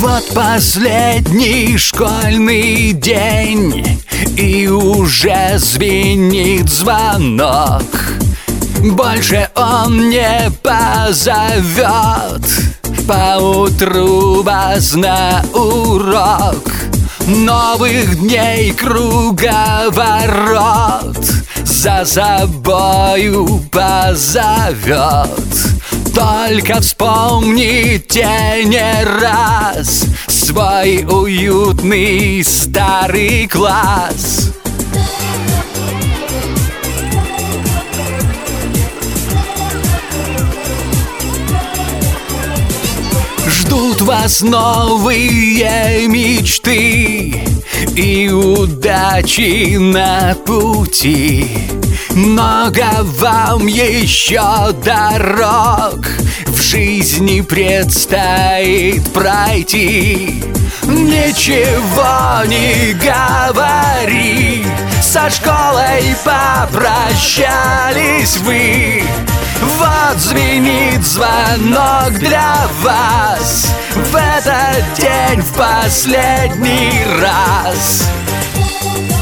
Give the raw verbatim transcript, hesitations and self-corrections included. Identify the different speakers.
Speaker 1: Вот последний школьный день, и уже звенит звонок. Больше он не позовет поутру вас на урок. Новых дней круговорот за собою позовет. Только вспомните не раз свой уютный старый класс. Ждут вас новые мечты и удачи на пути. Много вам еще дорог в жизни предстоит пройти. Ничего не говори, со школой попрощались вы. Вот звенит звонок для вас в этот день в последний раз.